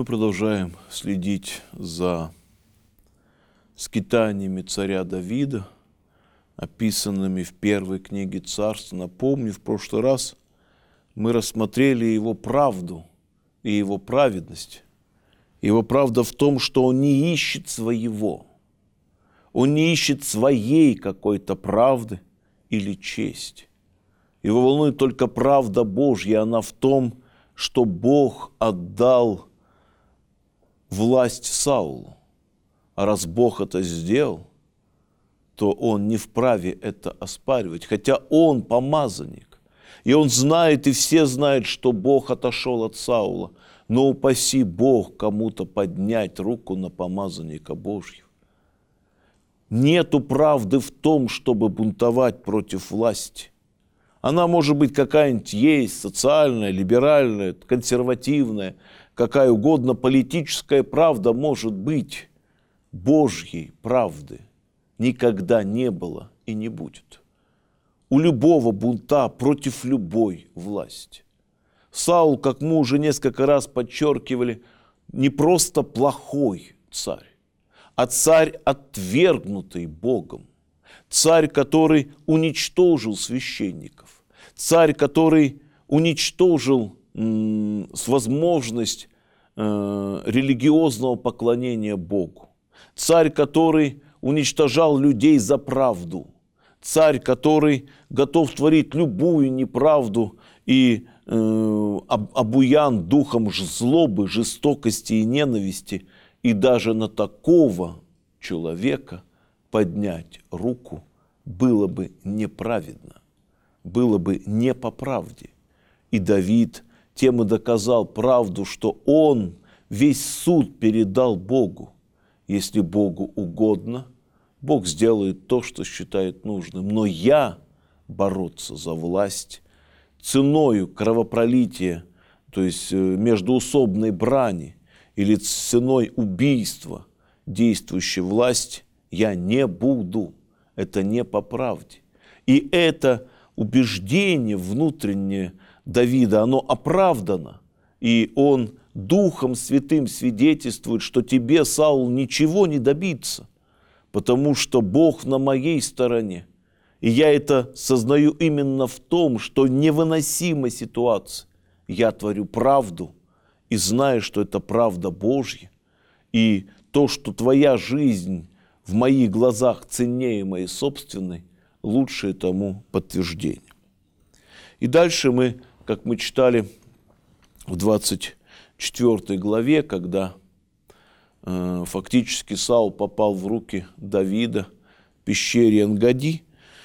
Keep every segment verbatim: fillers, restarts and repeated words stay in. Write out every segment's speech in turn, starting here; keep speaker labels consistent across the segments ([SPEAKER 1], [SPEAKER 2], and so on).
[SPEAKER 1] продолжаем следить за скитаниями царя Давида, описанными в первой книге Царств. Напомню, в прошлый раз мы рассмотрели его правду и его праведность. Его правда в том, что он не ищет своего, он не ищет своей какой-то правды или чести. Его волнует только правда Божья, она в том, что Бог отдал власть Саулу. А раз Бог это сделал, то он не вправе это оспаривать. Хотя он помазанник, и он знает, и все знают, что Бог отошел от Саула. Но упаси Бог кому-то поднять руку на помазанника Божьего. Нету правды в том, чтобы бунтовать против власти. Она может быть какая-нибудь есть, социальная, либеральная, консервативная, какая угодно политическая правда может быть. Божьей правды никогда не было и не будет. У любого бунта против любой власти. Саул, как мы уже несколько раз подчеркивали, не просто плохой царь, а царь, отвергнутый Богом. Царь, который уничтожил священников. Царь, который уничтожил м, возможность э, религиозного поклонения Богу. Царь, который уничтожал людей за правду. Царь, который готов творить любую неправду и э, обуян духом злобы, жестокости и ненависти. И даже на такого человека поднять руку было бы неправедно, было бы не по правде. И Давид тем и доказал правду, что он весь суд передал Богу. Если Богу угодно, Бог сделает то, что считает нужным. Но я бороться за власть ценою кровопролития, то есть междоусобной брани или ценой убийства действующей власти, я не буду. Это не по правде. И это убеждение внутреннее Давида, оно оправдано. И он Духом Святым свидетельствует, что тебе, Саул, ничего не добиться, потому что Бог на моей стороне. И я это сознаю именно в том, что невыносима ситуация. Я творю правду и знаю, что это правда Божья. И то, что твоя жизнь в моих глазах ценнее моей собственной, лучшее тому подтверждение. И дальше мы, как мы читали в двадцать четвёртой главе, когда э, фактически Саул попал в руки Давида в пещере Энгади,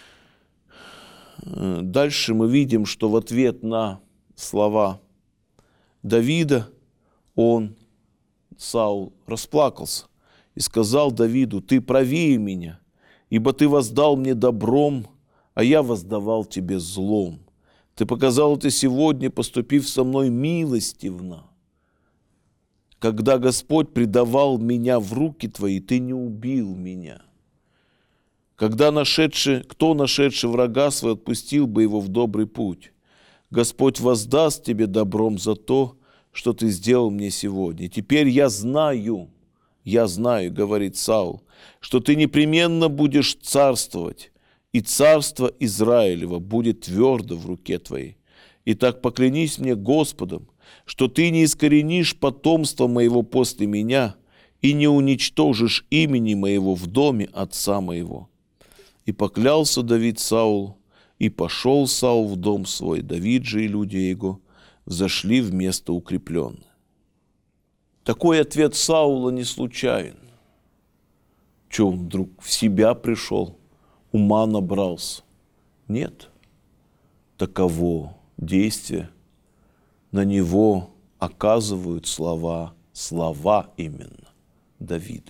[SPEAKER 1] э, дальше мы видим, что в ответ на слова Давида он, Саул, расплакался и сказал Давиду: «Ты правее меня, ибо ты воздал мне добром, а я воздавал тебе злом. Ты показал это сегодня, поступив со мной милостивно. Когда Господь предавал меня в руки твои, ты не убил меня. Когда нашедший, кто, нашедший врага свой, отпустил бы его в добрый путь? Господь воздаст тебе добром за то, что ты сделал мне сегодня. Теперь я знаю, я знаю, говорит Саул, что ты непременно будешь царствовать, и царство Израилева будет твердо в руке твоей. Итак, поклянись мне Господом, что ты не искоренишь потомство моего после меня и не уничтожишь имени моего в доме отца моего». И поклялся Давид Саулу, и пошел Саул в дом свой. Давид же и люди его зашли в место укрепленное. Такой ответ Саула не случайен. Че, он вдруг в себя пришел, ума набрался? Нет. Таково действие. На него оказывают слова, слова именно Давида.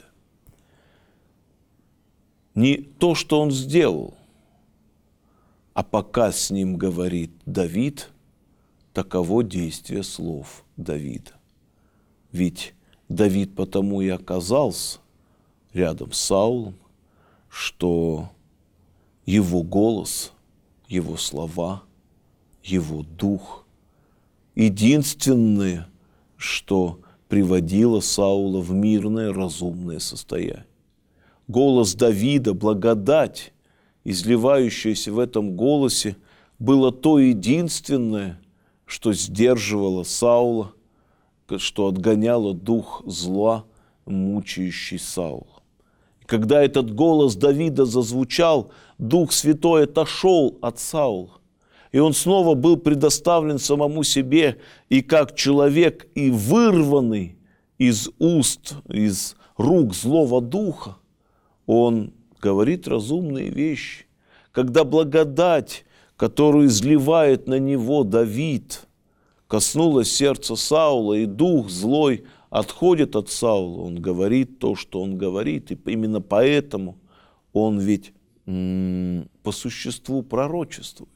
[SPEAKER 1] Не то, что он сделал, а пока с ним говорит Давид, таково действие слов Давида. Ведь Давид потому и оказался рядом с Саулом, что его голос, его слова, его дух единственное, что приводила Саула в мирное, разумное состояние. Голос Давида, благодать, изливающаяся в этом голосе, было то единственное, что сдерживало Саула, что отгоняло дух зла, мучающий Саула. И когда этот голос Давида зазвучал, Дух Святой отошел от Саула, и он снова был предоставлен самому себе, и как человек, и вырванный из уст, из рук злого духа, он говорит разумные вещи. Когда благодать, которую изливает на него Давид, коснулась сердца Саула, и дух злой отходит от Саула, он говорит то, что он говорит, и именно поэтому он ведь м- по существу пророчествует.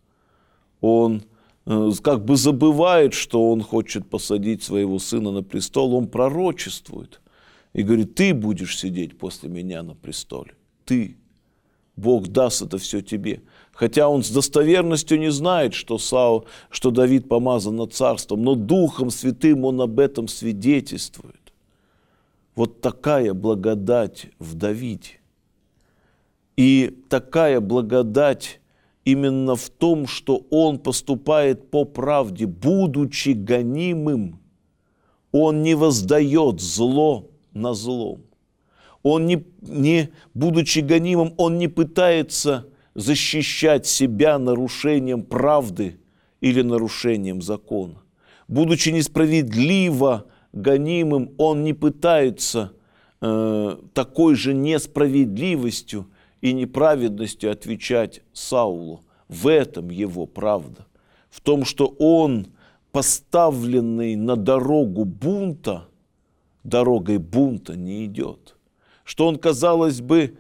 [SPEAKER 1] Он э, как бы забывает, что он хочет посадить своего сына на престол, он пророчествует и говорит: ты будешь сидеть после меня на престоле, ты. Бог даст это все тебе. Хотя он с достоверностью не знает, что, Сау, что Давид помазан на царством, но Духом Святым он об этом свидетельствует. Вот такая благодать в Давиде. И такая благодать именно в том, что он поступает по правде, будучи гонимым, он не воздает зло на зло. Он, не, не, будучи гонимым, он не пытается защищать себя нарушением правды или нарушением закона. Будучи несправедливо гонимым, он не пытается э, такой же несправедливостью и неправедностью отвечать Саулу. В этом его правда. В том, что он, поставленный на дорогу бунта, дорогой бунта не идет. Что он, казалось бы,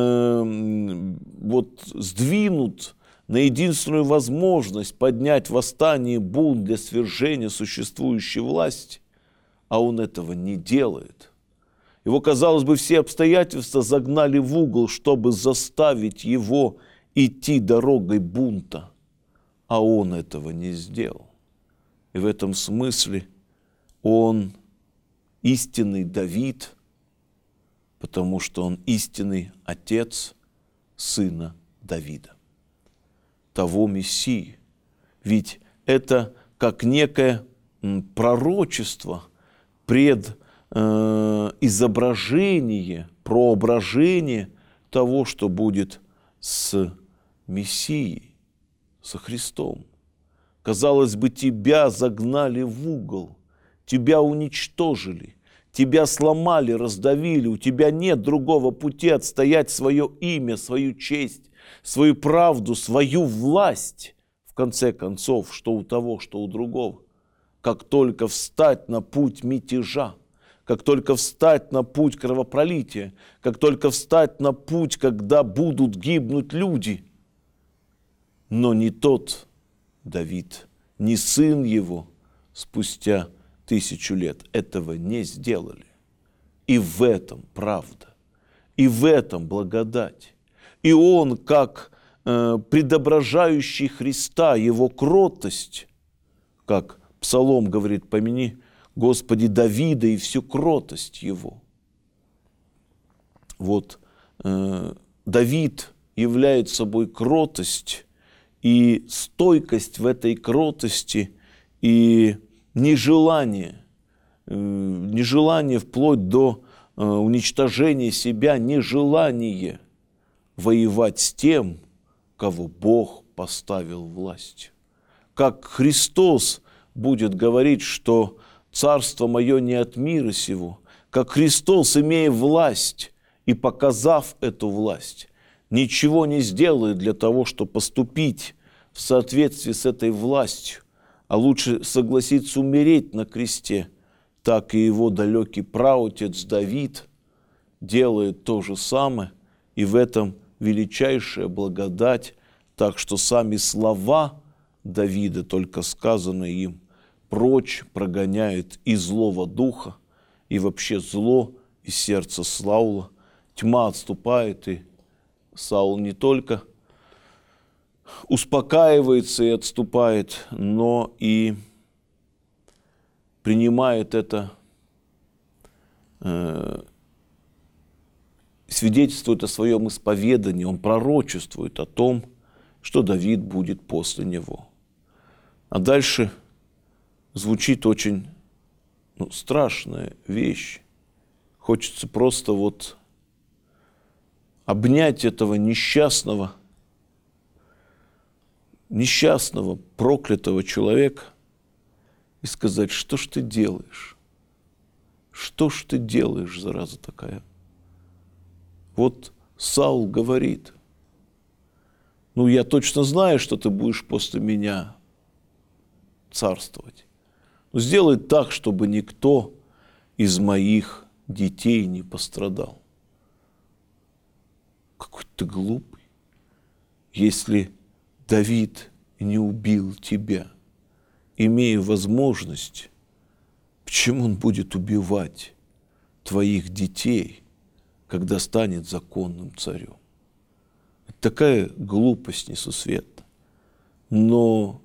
[SPEAKER 1] э, вот сдвинут на единственную возможность поднять восстание и бунт для свержения существующей власти, а он этого не делает. Его, казалось бы, все обстоятельства загнали в угол, чтобы заставить его идти дорогой бунта, а он этого не сделал. И в этом смысле он истинный Давид, потому что он истинный отец сына Давида, того Мессии. Ведь это как некое пророчество, пред э, изображение, проображение того, что будет с Мессией, со Христом. Казалось бы, тебя загнали в угол, тебя уничтожили, тебя сломали, раздавили, у тебя нет другого пути отстоять свое имя, свою честь, свою правду, свою власть, в конце концов, что у того, что у другого. Как только встать на путь мятежа, как только встать на путь кровопролития, как только встать на путь, когда будут гибнуть люди. Но не тот Давид, ни сын его спустя тысячу лет этого не сделали. И в этом правда, и в этом благодать. И он, как э, предображающий Христа, его кротость, как Псалом говорит: помяни, Господи, Давида и всю кротость его. Вот э, Давид являет собой кротость и стойкость в этой кротости, и нежелание, э, нежелание вплоть до э, уничтожения себя, нежелание воевать с тем, кого Бог поставил властью. Как Христос будет говорить, что царство мое не от мира сего, как Христос, имея власть и показав эту власть, ничего не сделает для того, чтобы поступить в соответствии с этой властью, а лучше согласиться умереть на кресте, так и его далекий праотец Давид делает то же самое, и в этом величайшая благодать, так что сами слова Давида, только сказанные им, прочь прогоняет и злого духа, и вообще зло из сердца Саула. Тьма отступает, и Саул не только успокаивается и отступает, но и принимает это э, свидетельствует о своем исповедании, он пророчествует о том, что Давид будет после него. А дальше звучит очень ну, страшная вещь. Хочется просто вот обнять этого несчастного, несчастного, проклятого человека и сказать, что ж ты делаешь? Что ж ты делаешь, зараза такая? Вот Саул говорит, ну я точно знаю, что ты будешь после меня царствовать. Но сделай так, чтобы никто из моих детей не пострадал. Какой ты глупый. Если Давид не убил тебя, имея возможность, почему он будет убивать твоих детей, когда станет законным царем? Это такая глупость несусветна. Но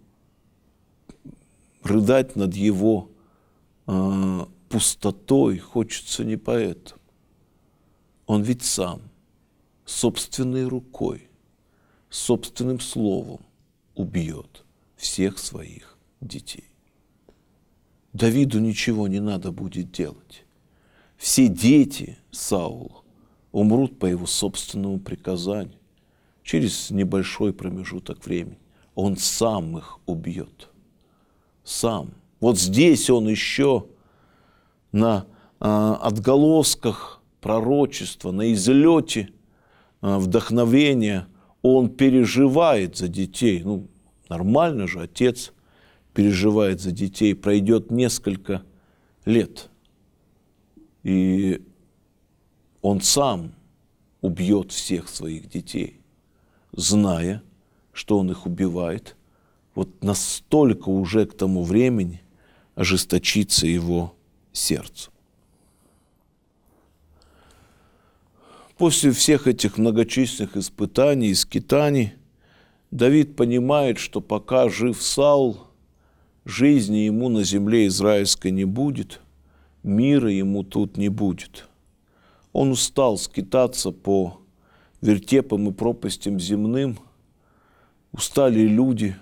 [SPEAKER 1] рыдать над его э, пустотой хочется не поэтому. Он ведь сам собственной рукой, собственным словом убьет всех своих детей. Давиду ничего не надо будет делать. Все дети Саула умрут по его собственному приказанию через небольшой промежуток времени. Он сам их убьет. Сам. Вот здесь он еще на э, отголосках пророчества, на излете э, вдохновения он переживает за детей. Ну, нормально же, отец переживает за детей. Пройдет несколько лет, и он сам убьет всех своих детей, зная, что он их убивает. Вот настолько уже к тому времени ожесточится его сердце. После всех этих многочисленных испытаний и скитаний Давид понимает, что пока жив Саул, жизни ему на земле израильской не будет, мира ему тут не будет. Он устал скитаться по вертепам и пропастям земным, устали люди,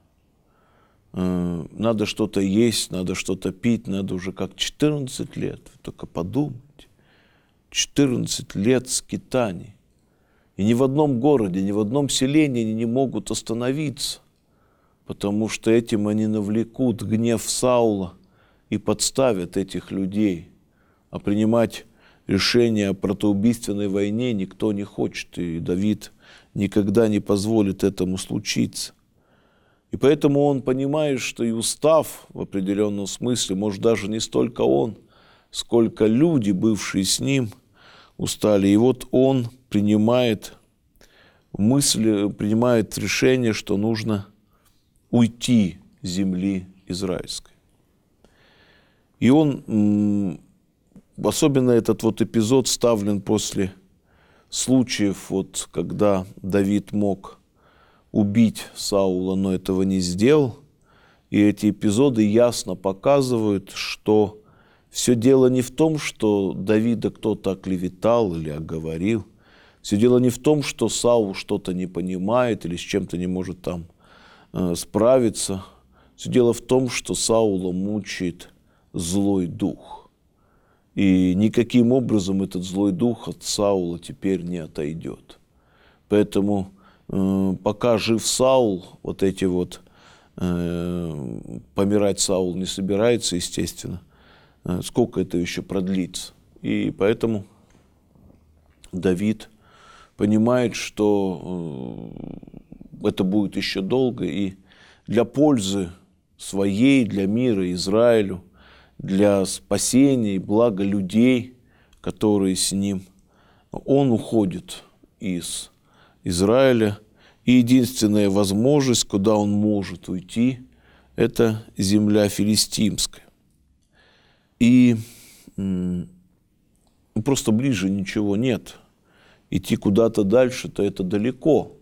[SPEAKER 1] надо что-то есть, надо что-то пить, надо уже как четырнадцать лет, вы только подумайте, четырнадцать лет скитаний. И ни в одном городе, ни в одном селении они не могут остановиться, потому что этим они навлекут гнев Саула и подставят этих людей. А принимать решение о братоубийственной войне никто не хочет, и Давид никогда не позволит этому случиться. И поэтому он понимает, что и устав в определенном смысле, может даже не столько он, сколько люди, бывшие с ним, устали. И вот он принимает мысль, принимает решение, что нужно уйти с земли израильской. И он, особенно этот вот эпизод ставлен после случаев, вот, когда Давид мог убить Саула, но этого не сделал. И эти эпизоды ясно показывают, что все дело не в том, что Давида кто-то оклеветал или оговорил. Все дело не в том, что Саул что-то не понимает или с чем-то не может там э, справиться. Все дело в том, что Саула мучает злой дух. И никаким образом этот злой дух от Саула теперь не отойдет. Поэтому пока жив Саул, вот эти вот, э, помирать Саул не собирается, естественно, э, сколько это еще продлится. И поэтому Давид понимает, что э, это будет еще долго, и для пользы своей, для мира Израилю, для спасения и блага людей, которые с ним, он уходит из Израиля, и единственная возможность, куда он может уйти, это земля филистимская. И м, просто ближе ничего нет. Идти куда-то дальше-то это далеко.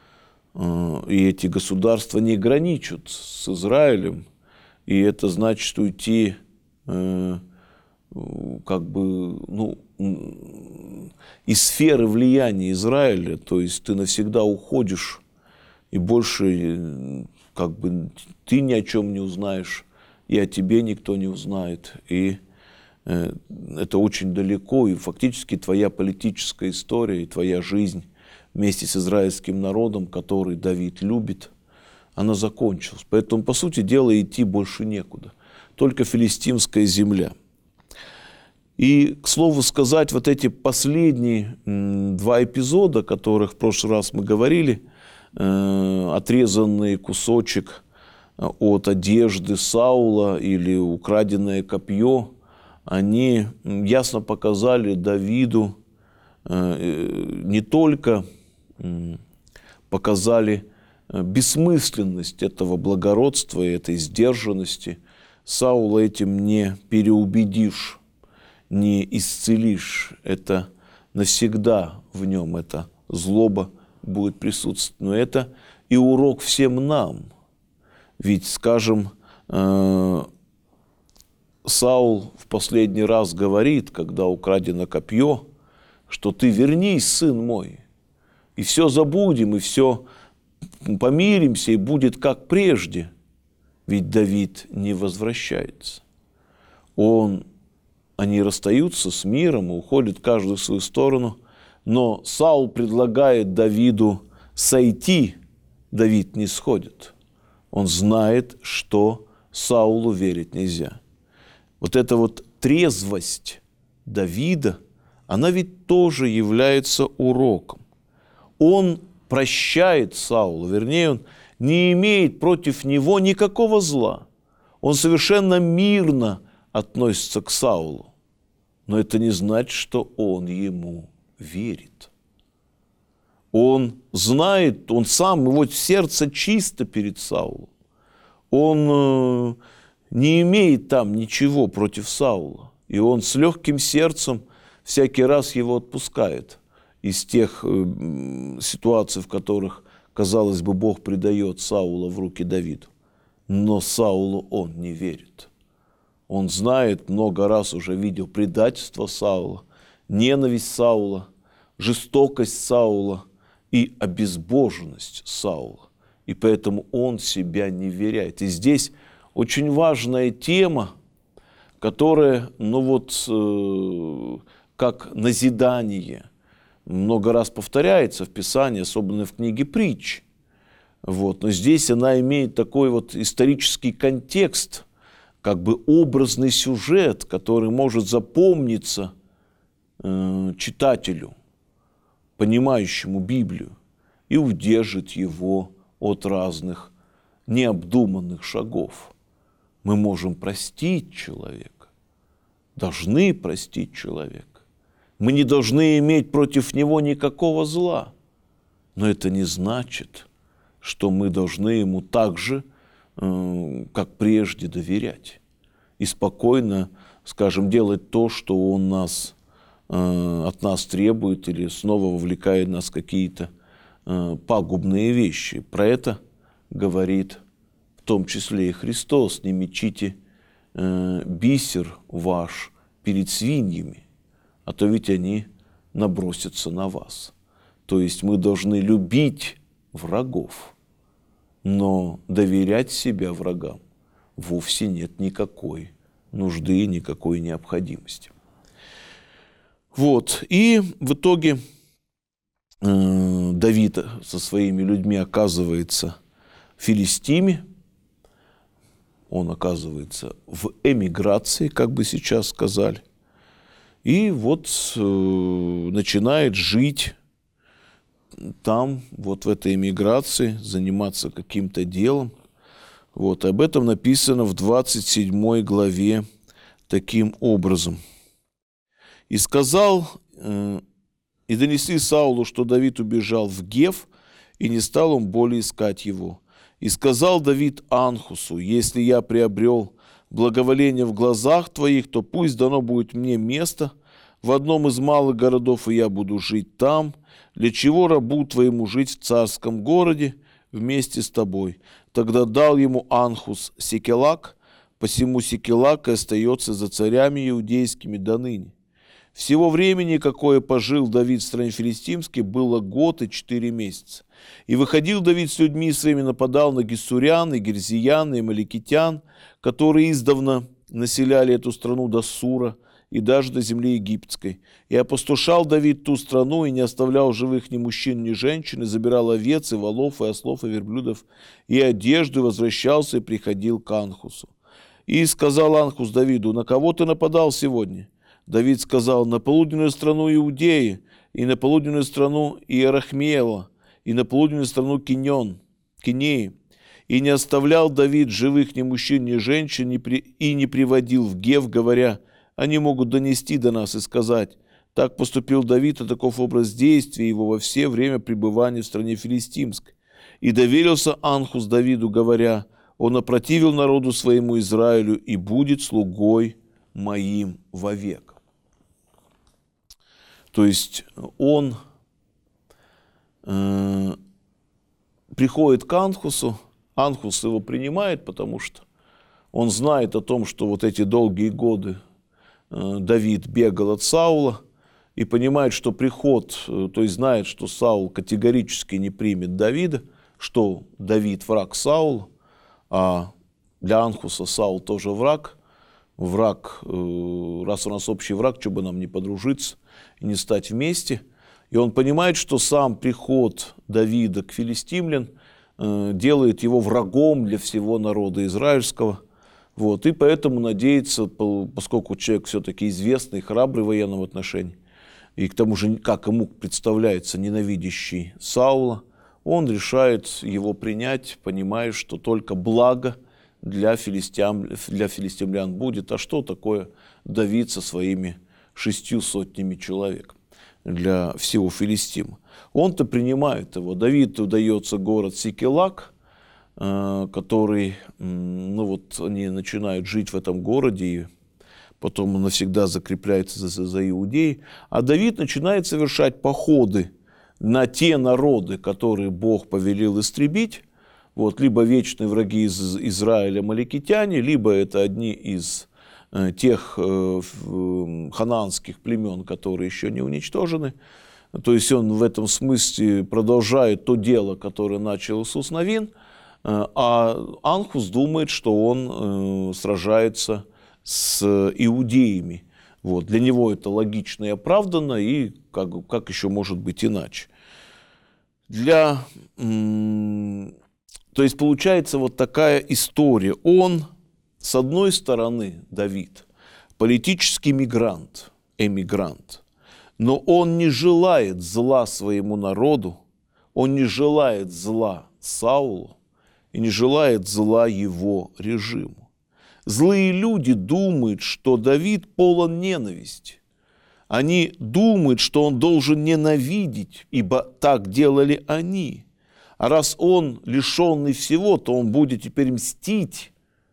[SPEAKER 1] И эти государства не граничат с Израилем, и это значит уйти э, как бы, ну, из сферы влияния Израиля, то есть ты навсегда уходишь, и больше как бы ты ни о чем не узнаешь, и о тебе никто не узнает. И э, это очень далеко, и фактически твоя политическая история и твоя жизнь вместе с израильским народом, который Давид любит, она закончилась. Поэтому, по сути дела, идти больше некуда. Только филистимская земля. И, к слову сказать, вот эти последние м, два эпизода, о которых в прошлый раз мы говорили, э, отрезанный кусочек от одежды Саула или украденное копье, они ясно показали Давиду, э, не только э, показали бессмысленность этого благородства и этой сдержанности. Саула этим не переубедишь, не исцелишь. Это навсегда в нем эта злоба будет присутствовать. Но это и урок всем нам. Ведь, скажем, Саул в последний раз говорит, когда украдено копье, что ты вернись, сын мой, и все забудем, и все помиримся, и будет как прежде. Ведь Давид не возвращается. Он, они расстаются с миром и уходят каждый в свою сторону. Но Саул предлагает Давиду сойти. Давид не сходит. Он знает, что Саулу верить нельзя. Вот эта вот трезвость Давида, она ведь тоже является уроком. Он прощает Саула, вернее, он не имеет против него никакого зла. Он совершенно мирно относится к Саулу. Но это не значит, что он ему верит. Он знает, он сам, его сердце чисто перед Саулом. Он э, не имеет там ничего против Саула. И он с легким сердцем всякий раз его отпускает из тех э, ситуаций, в которых, казалось бы, Бог предает Саула в руки Давиду. Но Саулу он не верит. Он знает, много раз уже видел предательство Саула, ненависть Саула, жестокость Саула и обезбоженность Саула. И поэтому он себя не веряет. И здесь очень важная тема, которая, ну вот, э, как назидание, много раз повторяется в Писании, особенно в книге Притч. Вот. Но здесь она имеет такой вот исторический контекст, как бы образный сюжет, который может запомниться э, читателю, понимающему Библию, и удержит его от разных необдуманных шагов. Мы можем простить человека, должны простить человека. Мы не должны иметь против него никакого зла. Но это не значит, что мы должны ему так же, э, как прежде, доверять. И спокойно, скажем, делать то, что он нас, э, от нас требует или снова вовлекает нас в какие-то э, пагубные вещи. Про это говорит в том числе и Христос. Не мечите э, бисер ваш перед свиньями, а то ведь они набросятся на вас. То есть мы должны любить врагов, но доверять себя врагам вовсе нет никакой нужды, никакой необходимости. Вот. И в итоге э, Давид со своими людьми оказывается в Филистиме. Он оказывается в эмиграции, как бы сейчас сказали. И вот э, начинает жить там, вот в этой эмиграции, заниматься каким-то делом. Вот, об этом написано в двадцать седьмой главе таким образом. «И сказал, э, и донесли Саулу, что Давид убежал в Гев, и не стал он более искать его. И сказал Давид Анхусу: если я приобрел благоволение в глазах твоих, то пусть дано будет мне место в одном из малых городов, и я буду жить там. Для чего рабу твоему жить в царском городе вместе с тобой? Тогда дал ему Анхус Секелак посему Сикилак и остается за царями иудейскими до ныне. Всего времени, какое пожил Давид в стране филистимской, было год и четыре месяца. И выходил Давид с людьми своими, нападал на гессурян, и герзиян, и амаликитян, которые издавна населяли эту страну до Сура и даже до земли египетской. И опустошал Давид ту страну, и не оставлял живых ни мужчин, ни женщин, и забирал овец, и волов, и ослов, и верблюдов, и одежду, и возвращался, и приходил к Анхусу. И сказал Анхус Давиду: на кого ты нападал сегодня? Давид сказал: на полуденную страну Иудеи, и на полуденную страну Иерахмеева, и на полуденную страну Киньон, Кинеи. И не оставлял Давид живых ни мужчин, ни женщин, ни при... и не приводил в Гев, говоря: они могут донести до нас и сказать: так поступил Давид, и таков образ действия его во все время пребывания в стране филистимской. И доверился Анхус Давиду, говоря: он опротивил народу своему Израилю и будет слугой моим вовек. То есть он э, приходит к Анхусу, Анхус его принимает, потому что он знает о том, что вот эти долгие годы э, Давид бегал от Саула, и понимает, что приход, э, то есть знает, что Саул категорически не примет Давида, что Давид враг Саула, а для Анхуса Саул тоже враг. Враг, э, раз у нас общий враг, что бы нам не подружиться и не стать вместе. И он понимает, что сам приход Давида к филистимлян э, делает его врагом для всего народа израильского. Вот. И поэтому надеется, поскольку человек все-таки известный, храбрый в военном отношении, и к тому же, как ему представляется, ненавидящий Саула, он решает его принять, понимая, что только благо для филистимлян, для филистимлян будет. А что такое Давид со своими шестью сотнями человек для всего Филистима? Он-то принимает его. Давиду дается город Сикилак, который, ну вот они начинают жить в этом городе, и потом он навсегда закрепляется за, за Иудеей. А Давид начинает совершать походы на те народы, которые Бог повелел истребить. Вот, либо вечные враги из Израиля амаликитяне, либо это одни из э, тех э, ханаанских племен, которые еще не уничтожены. То есть он в этом смысле продолжает то дело, которое начал Иисус Навин, э, а Анхус думает, что он э, сражается с иудеями. Вот, для него это логично и оправданно, и как, как еще может быть иначе. Для... М- То есть получается вот такая история. Он, с одной стороны, Давид, политический мигрант, эмигрант, но он не желает зла своему народу, он не желает зла Саулу и не желает зла его режиму. Злые люди думают, что Давид полон ненависти. Они думают, что он должен ненавидеть, ибо так делали они. А раз он лишенный всего, то он будет теперь мстить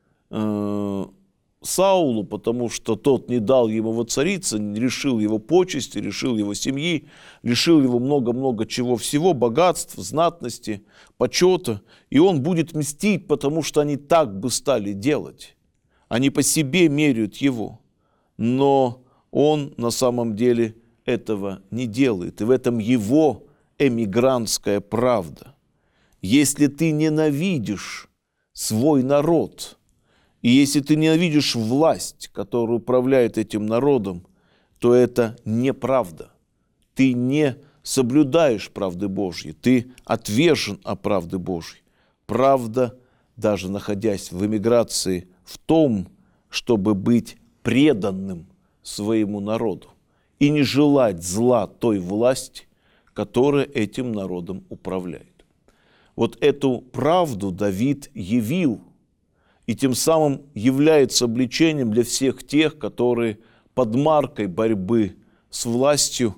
[SPEAKER 1] э, Саулу, потому что тот не дал ему воцариться, лишил его почести, лишил его семьи, лишил его много-много чего всего, богатств, знатности, почета. И он будет мстить, потому что они так бы стали делать. Они по себе меряют его. Но он на самом деле этого не делает. И в этом его эмигрантская правда. Если ты ненавидишь свой народ, и если ты ненавидишь власть, которая управляет этим народом, то это неправда. Ты не соблюдаешь правды Божьей, ты отвержен от правды Божьей. Правда, даже находясь в эмиграции, в том, чтобы быть преданным своему народу и не желать зла той власти, которая этим народом управляет. Вот эту правду Давид явил, и тем самым является обличением для всех тех, которые под маркой борьбы с властью,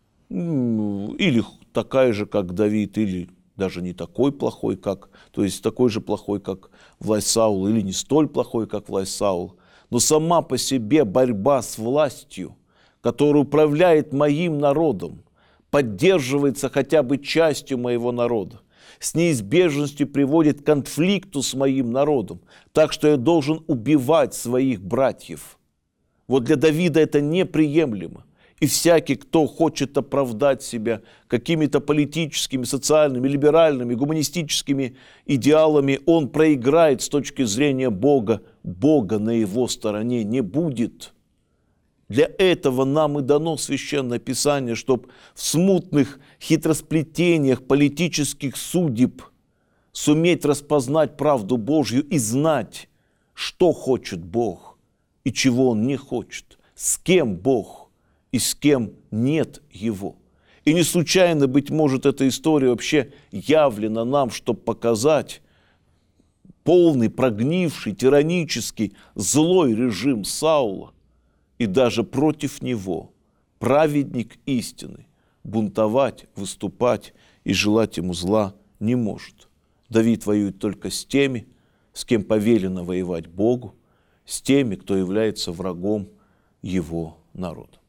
[SPEAKER 1] или такая же, как Давид, или даже не такой плохой, как, то есть такой же плохой, как власть Саула, или не столь плохой, как власть Саула, но сама по себе борьба с властью, которая управляет моим народом, поддерживается хотя бы частью моего народа. с неизбежностью приводит к конфликту с моим народом, так что я должен убивать своих братьев. Вот для Давида это неприемлемо. И всякий, кто хочет оправдать себя какими-то политическими, социальными, либеральными, гуманистическими идеалами, он проиграет с точки зрения Бога. Бога на его стороне не будет. Для этого нам и дано Священное Писание, чтобы в смутных хитросплетениях политических судеб суметь распознать правду Божью и знать, что хочет Бог и чего Он не хочет, с кем Бог и с кем нет Его. И не случайно, быть может, эта история вообще явлена нам, чтобы показать полный, прогнивший, тиранический, злой режим Саула. И даже против него праведник истины бунтовать, выступать и желать ему зла не может. Давид воюет только с теми, с кем повелено воевать Богу, с теми, кто является врагом его народа.